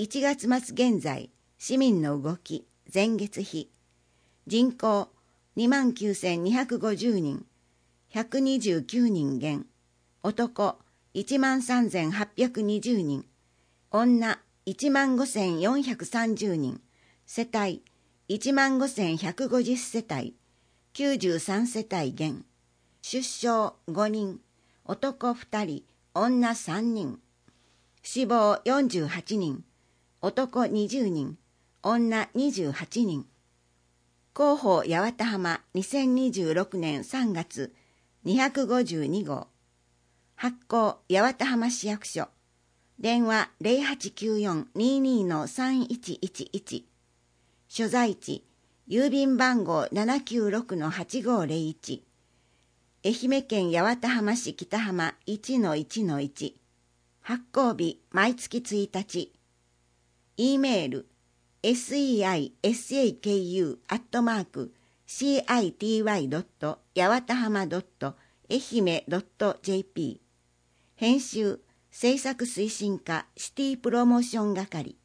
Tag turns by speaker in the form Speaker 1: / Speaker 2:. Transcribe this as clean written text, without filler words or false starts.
Speaker 1: 1月末現在、市民の動き、前月比。人口、29,250人。129人減。男、13,820人。女、15,430人。世帯、15,150世帯。93世帯減。出生5人。男2人、女3人。死亡48人。男20人。女28人。広報八幡浜2026年3月252号。発行八幡浜市役所。電話0894-22-3111。所在地、郵便番号796-8501。愛媛県八幡浜市北浜 1-1-1。発行日、毎月1日。E メール、seisaku@city.yawatahama.愛媛.jp。編集、制作推進課シティプロモーション係。